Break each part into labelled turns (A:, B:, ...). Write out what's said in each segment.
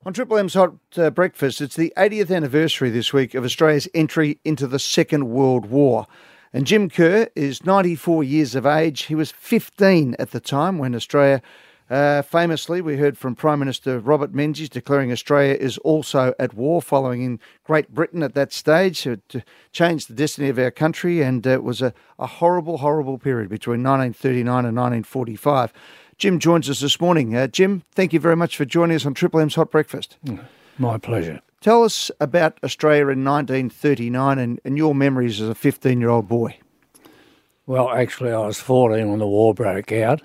A: On Triple M's Hot Breakfast, it's the 80th anniversary this week of Australia's entry into the Second World War. And Jim Kerr is 94 years of age. He was 15 at the time when Australia, famously, we heard from Prime Minister Robert Menzies declaring Australia is also at war, following in Great Britain at that stage to change the destiny of our country. And it was a horrible, horrible period between 1939 and 1945. Jim joins us this morning. Jim, thank you very much for joining us on Triple M's Hot Breakfast.
B: My pleasure.
A: Tell us about Australia in 1939 and your memories as a 15-year-old boy.
B: Well, actually, I was 14 when the war broke out.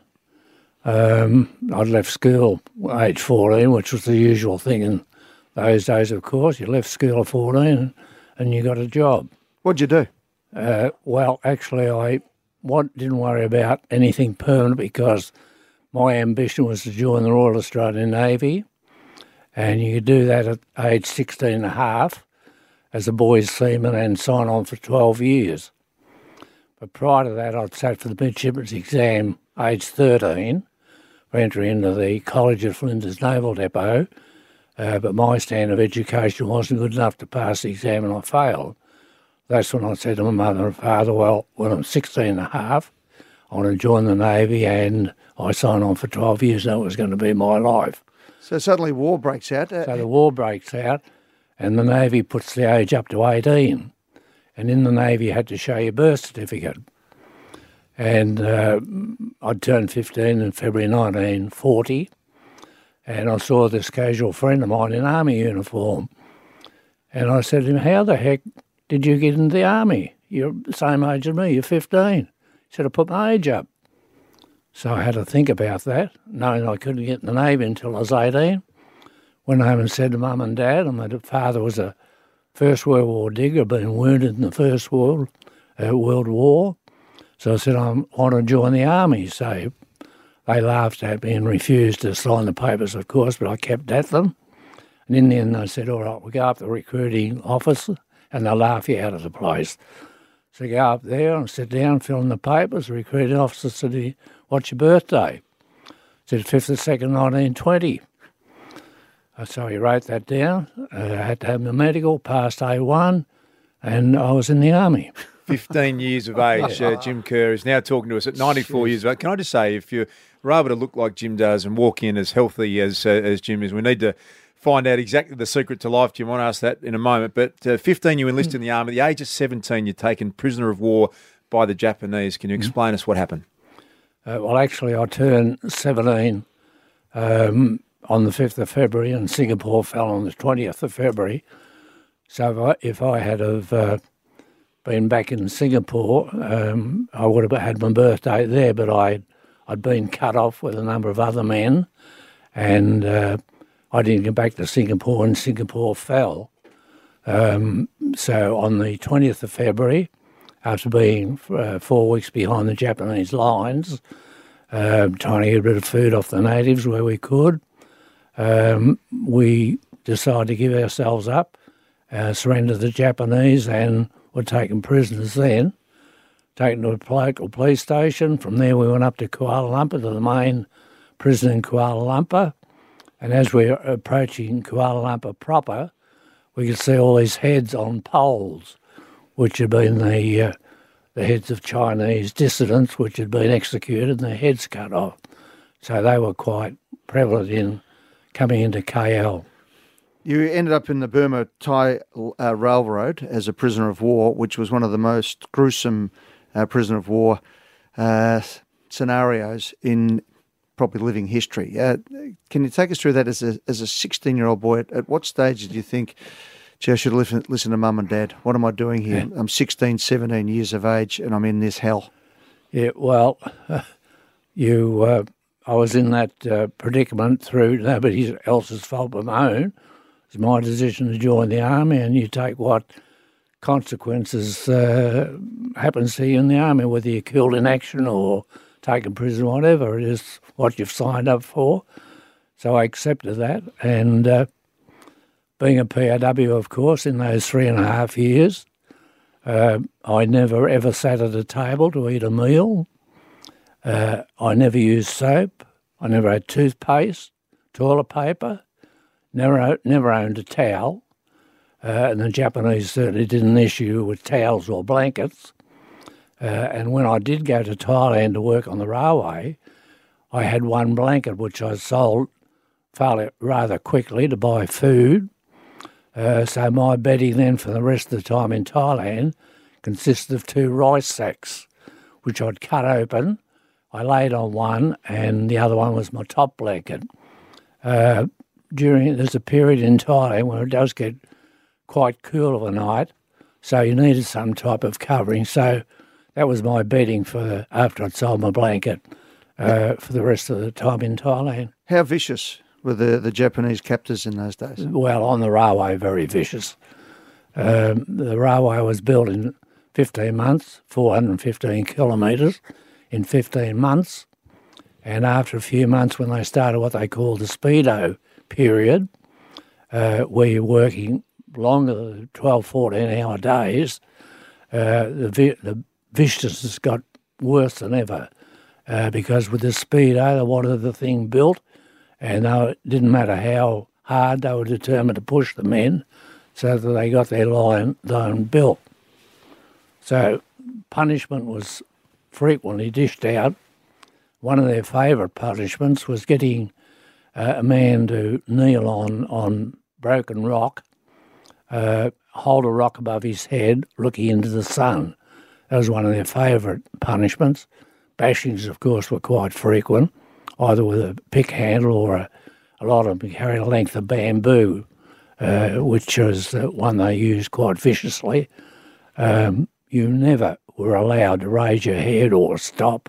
B: I'd left school at age 14, which was the usual thing in those days, of course. You left school at 14 and you got a job.
A: What'd you do?
B: Well, actually, I didn't worry about anything permanent because my ambition was to join the Royal Australian Navy, and you could do that at age 16 and a half as a boy's seaman and sign on for 12 years. But prior to that, I'd sat for the midshipman's exam age 13 for entry into the College of Flinders Naval Depot, but my standard of education wasn't good enough to pass the exam and I failed. That's when I said to my mother and father, well, when I'm 16 and a half, I want to join the Navy, and I signed on for 12 years, and that was going to be my life.
A: So suddenly war breaks out.
B: So the war breaks out, and the Navy puts the age up to 18. And in the Navy, you had to show your birth certificate. And I'd turned 15 in February 1940, and I saw this casual friend of mine in army uniform. And I said to him, how the heck did you get into the army? You're the same age as me, you're 15. He said, I put my age up. So I had to think about that, knowing I couldn't get in the Navy until I was 18. Went home and said to Mum and Dad, and my father was a First World War digger, been wounded in the First World War. So I said, I want to join the army. So they laughed at me and refused to sign the papers, of course, but I kept at them. And in the end, they said, all right, we'll go up to the recruiting office, and they'll laugh you out of the place. So I go up there and sit down, fill in the papers. The recruiting officer said, what's your birthday? I said, 5th of 2nd, 1920. So he wrote that down. I had to have my medical, passed A1, and I was in the army.
C: 15 years of age, Jim Kerr is now talking to us at 94 years of age. Can I just say, if you're able to look like Jim does and walk in as healthy as Jim is, we need to find out exactly the secret to life, Jim. I want to ask that in a moment. But 15, you enlisted in the army. At the age of 17, you're taken prisoner of war by the Japanese. Can you explain us what happened?
B: Well, actually, I turned 17 on the 5th of February, and Singapore fell on the 20th of February. So if I had have been back in Singapore, I would have had my birthday there, but I'd been cut off with a number of other men, and I didn't get back to Singapore, and Singapore fell. So on the 20th of February, after being 4 weeks behind the Japanese lines, trying to get rid of food off the natives where we could, we decided to give ourselves up, surrender to the Japanese, and were taken prisoners then, taken to a local police station. From there we went up to Kuala Lumpur, to the main prison in Kuala Lumpur. And as we were approaching Kuala Lumpur proper, we could see all these heads on poles, which had been the heads of Chinese dissidents which had been executed and their heads cut off. So they were quite prevalent in coming into KL.
A: You ended up in the Burma-Thai Railroad as a prisoner of war, which was one of the most gruesome prisoner of war scenarios in probably living history. Can you take us through that as a 16-year-old boy? At what stage did you think, gee, I should listen to Mum and Dad? What am I doing here? I'm 16, 17 years of age and I'm in this hell.
B: Yeah, well, I was in that predicament through nobody else's fault but my own. It's my decision to join the army, and you take what consequences happens to you in the army, whether you're killed in action or taken prison, whatever. It is what you've signed up for. So I accepted that, and being a POW, of course, in those 3.5 years, I never ever sat at a table to eat a meal. I never used soap. I never had toothpaste, toilet paper. never owned a towel, and the Japanese certainly didn't issue with towels or blankets. And when I did go to Thailand to work on the railway, I had one blanket which I sold rather quickly to buy food. So my bedding then for the rest of the time in Thailand consisted of 2 rice sacks, which I'd cut open. I laid on one, and the other one was my top blanket. There's a period in Thailand where it does get quite cool of a night, so you needed some type of covering. So that was my bedding after I'd sold my blanket for the rest of the time in Thailand.
A: How vicious were the Japanese captors in those days?
B: Well, on the railway, very vicious. The railway was built in 15 months, 415 kilometres in 15 months. And after a few months, when they started what they called the speedo period, where you're working longer than 12, 14-hour days, the viciousness got worse than ever. Because with the speedo, they wanted the thing built, and it didn't matter how hard, they were determined to push the men so that they got their line built. So punishment was frequently dished out. One of their favourite punishments was getting a man to kneel on broken rock, hold a rock above his head, looking into the sun. That was one of their favourite punishments. Bashings, of course, were quite frequent, either with a pick handle or a lot of them carried a length of bamboo, which was one they used quite viciously. You never were allowed to raise your head or stop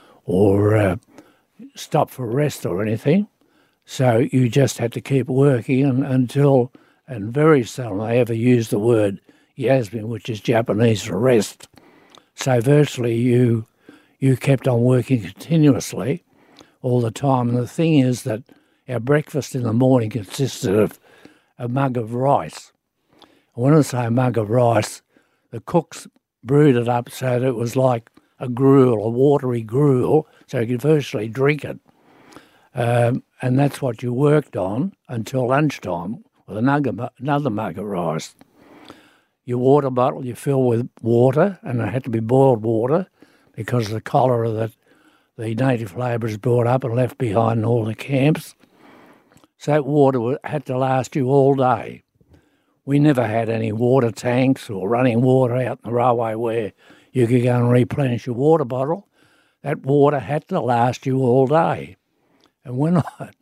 B: for rest or anything. So you just had to keep working until, and very seldom they ever used the word yasmin, which is Japanese for rest. So virtually you kept on working continuously all the time. And the thing is that our breakfast in the morning consisted of a mug of rice. And when I say a mug of rice, the cooks brewed it up so that it was like a gruel, a watery gruel, so you could virtually drink it. And that's what you worked on until lunchtime with another mug of rice. Your water bottle you fill with water, and it had to be boiled water because of the cholera that the native labourers brought up and left behind in all the camps. So that water had to last you all day. We never had any water tanks or running water out in the railway where you could go and replenish your water bottle. That water had to last you all day. And when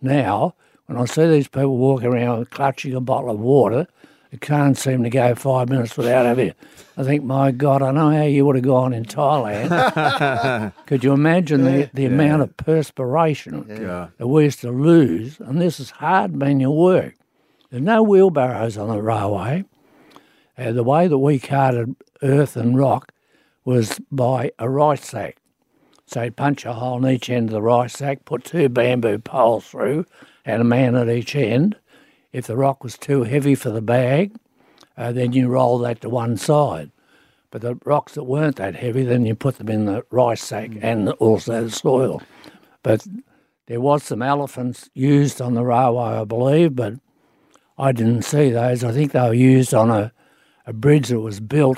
B: I see these people walking around clutching a bottle of water, it can't seem to go 5 minutes without having it. I think, my God, I know how you would have gone in Thailand. Could you imagine the amount of perspiration that we used to lose? And this is hard manual work. There's no wheelbarrows on the railway. The way that we carted earth and rock was by a rice sack. So you'd punch a hole in each end of the rice sack, put 2 bamboo poles through, and a man at each end. If the rock was too heavy for the bag, then you roll that to one side. But the rocks that weren't that heavy, then you put them in the rice sack and also the soil. But there was some elephants used on the railway, I believe, but I didn't see those. I think they were used on a bridge that was built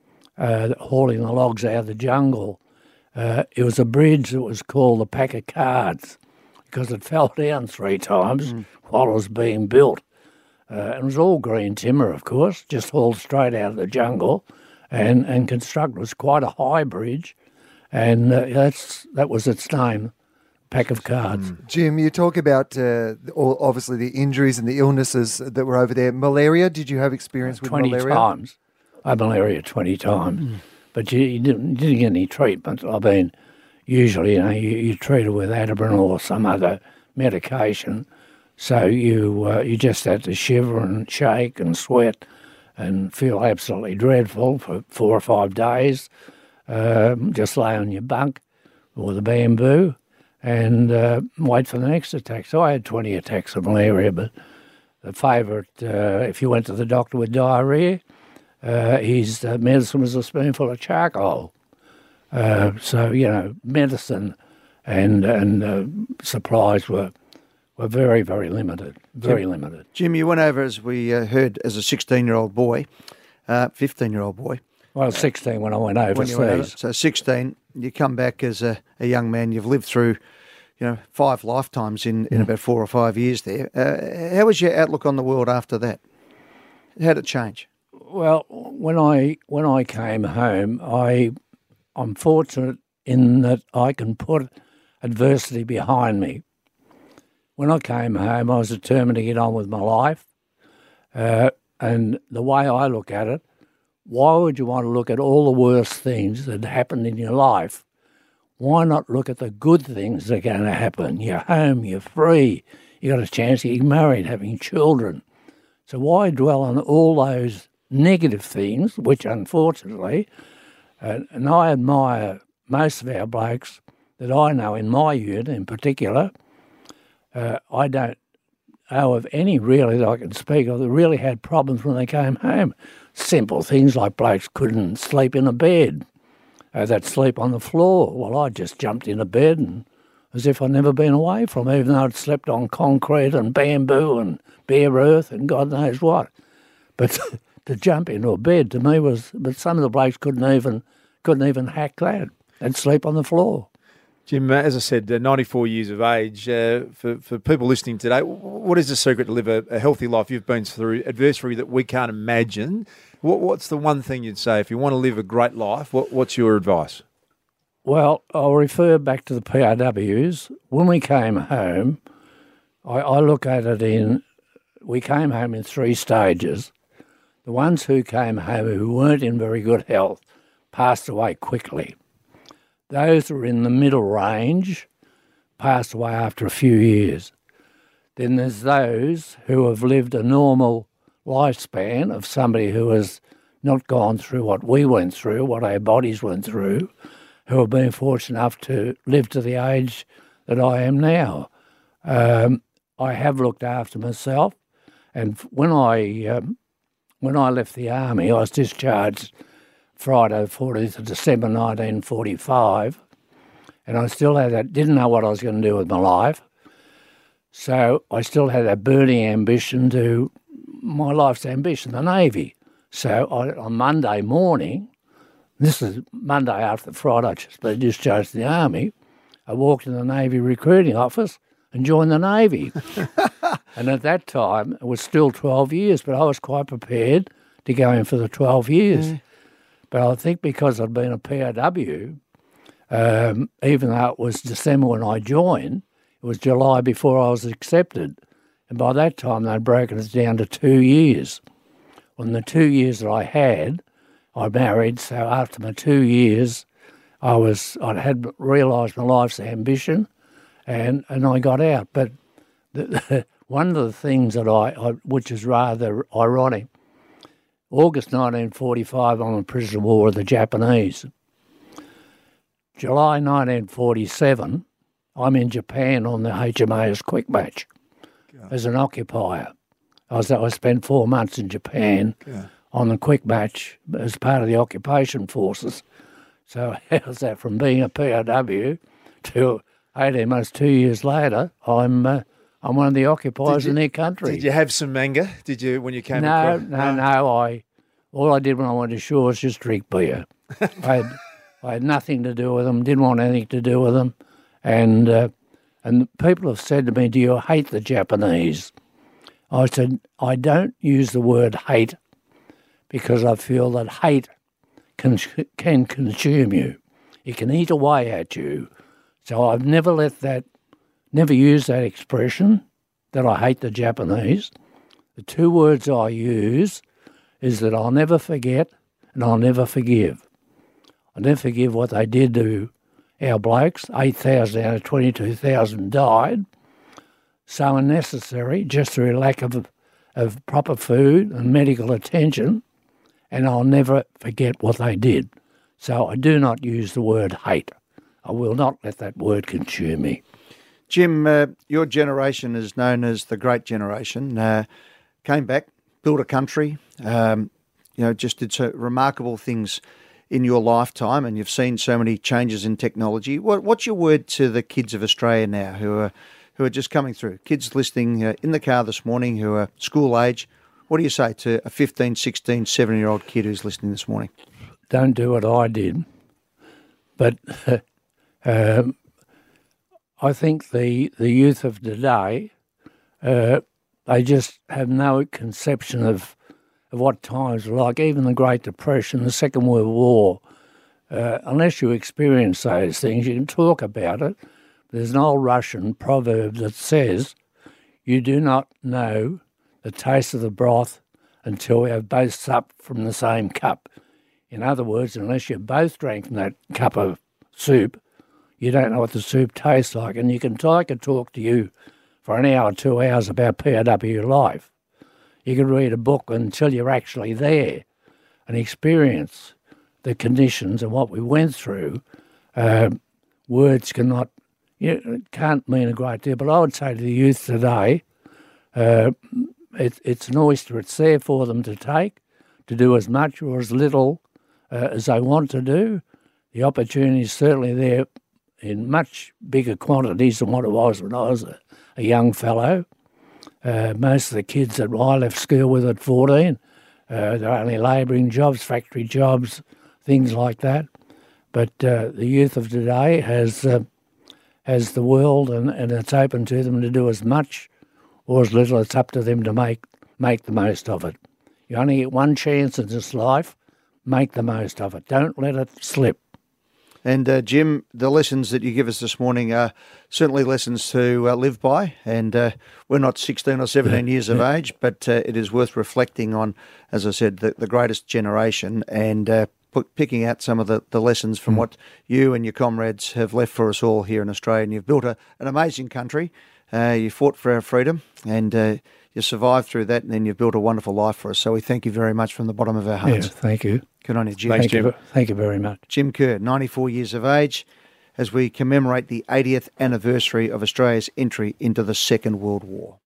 B: hauling the logs out of the jungle. It was a bridge that was called the Pack of Cards because it fell down 3 times while it was being built. It was all green timber, of course, just hauled straight out of the jungle and constructed. It was quite a high bridge, and that was its name, Pack of Cards.
D: Jim, you talk about obviously the injuries and the illnesses that were over there. Malaria, did you have experience with
B: 20
D: malaria?
B: 20 times. I had malaria 20 times. But you didn't get any treatment. I mean, usually, you treat it with Ativan or some other medication. So you just had to shiver and shake and sweat and feel absolutely dreadful for 4 or 5 days. Just lay on your bunk with a bamboo and wait for the next attack. So I had 20 attacks of malaria, but the favourite, if you went to the doctor with diarrhoea, his medicine was a spoonful of charcoal. So, medicine and supplies were were very, very limited, very limited.
A: Jim, you went over, as we heard, as a 16-year-old boy, 15-year-old boy.
B: Well, I was 16 when I went
A: When you went over.
B: overseas.
A: So 16, you come back as a young man. You've lived through, 5 lifetimes in about 4 or 5 years there. How was your outlook on the world after that? How did it change?
B: Well, when I came home, I'm fortunate in that I can put adversity behind me. When I came home, I was determined to get on with my life. And the way I look at it, why would you want to look at all the worst things that happened in your life? Why not look at the good things that are going to happen? You're home, you're free, you got a chance of getting married, having children. So why dwell on all those negative things, which unfortunately, and I admire most of our blokes that I know in my unit in particular, I don't know of any really that I can speak of that really had problems when they came home. Simple things like blokes couldn't sleep in a bed. They'd sleep on the floor. Well, I just jumped in a bed and as if I'd never been away from it, even though I'd slept on concrete and bamboo and bare earth and God knows what. But to jump into a bed to me but some of the blokes couldn't even hack that. They'd sleep on the floor.
C: Jim, as I said, 94 years of age. For people listening today, what is the secret to live a healthy life? You've been through adversity that we can't imagine. What's the one thing you'd say if you want to live a great life? What's your advice?
B: Well, I'll refer back to the PRWs. When we came home, I look at it we came home in 3 stages. The ones who came home who weren't in very good health passed away quickly. Those who were in the middle range passed away after a few years. Then there's those who have lived a normal lifespan of somebody who has not gone through what we went through, what our bodies went through, who have been fortunate enough to live to the age that I am now. I have looked after myself, and when I left the army, I was discharged Friday, 14th of December 1945, and I still had that, didn't know what I was going to do with my life, so I still had that burning ambition my life's ambition, the Navy. So on Monday morning, this is Monday after Friday, I just been discharged from the Army, I walked in the Navy recruiting office and joined the Navy. And at that time, it was still 12 years, but I was quite prepared to go in for the 12 years. But I think because I'd been a PRW, even though it was December when I joined, it was July before I was accepted. And by that time, they'd broken us down to 2 years. Well, in the 2 years that I had, I married, so after my 2 years, I had realised my life's ambition, and I got out. But one of the things that which is rather ironic, August 1945, I'm a prisoner of war of the Japanese. July 1947, I'm in Japan on the HMAS Quick Match as an occupier. I spent 4 months in Japan on the Quick Match as part of the occupation forces. So how's that from being a PRW to 18 months, 2 years later, I'm one of the occupiers in their country.
C: Did you have some anger? Did you when you came
B: No,
C: across?
B: no. All I did when I went ashore was just drink beer. I had nothing to do with them, didn't want anything to do with them. And people have said to me, do you hate the Japanese? I said, I don't use the word hate because I feel that hate can consume you. It can eat away at you. So I've never used that expression that I hate the Japanese. The 2 words I use is that I'll never forget and I'll never forgive. I'll never forgive what they did to our blokes. 8,000 out of 22,000 died. So unnecessary, just through lack of proper food and medical attention, and I'll never forget what they did. So I do not use the word hate. I will not let that word consume me.
A: Jim, your generation is known as the Great Generation. Came back, built a country, just did so remarkable things in your lifetime, and you've seen so many changes in technology. What's your word to the kids of Australia now who are who are just coming through, kids listening in the car this morning who are school age, what do you say to a 15, 16, 17-year-old kid who's listening this morning?
B: Don't do what I did. But I think the youth of today, they just have no conception of what times were like, even the Great Depression, the Second World War. Unless you experience those things, you can talk about it. There's an old Russian proverb that says, you do not know the taste of the broth until we have both supped from the same cup. In other words, unless you both drank from that cup of soup, you don't know what the soup tastes like. And I could talk to you for an hour, 2 hours about POW life. You could read a book until you're actually there and experience the conditions and what we went through. Words can't mean a great deal. But I would say to the youth today, it's an oyster. It's there for them to take, to do as much or as little as they want to do. The opportunity is certainly there in much bigger quantities than what it was when I was a young fellow. Most of the kids that I left school with at 14, they're only labouring jobs, factory jobs, things like that. But the youth of today has the world, and it's open to them to do as much or as little. It's up to them to make the most of it. You only get one chance in this life. Make the most of it. Don't let it slip.
A: And Jim, the lessons that you give us this morning are certainly lessons to live by. And we're not 16 or 17 years of age, but it is worth reflecting on, as I said, the greatest generation and picking out some of the lessons from what you and your comrades have left for us all here in Australia. And you've built an amazing country. You fought for our freedom and you survived through that, and then you've built a wonderful life for us. So we thank you very much from the bottom of our hearts.
B: Yeah, thank you.
A: Good on you, Jim.
C: Thanks, Jim.
B: Thank you very much.
A: Jim Kerr, 94 years of age, as we commemorate the 80th anniversary of Australia's entry into the Second World War.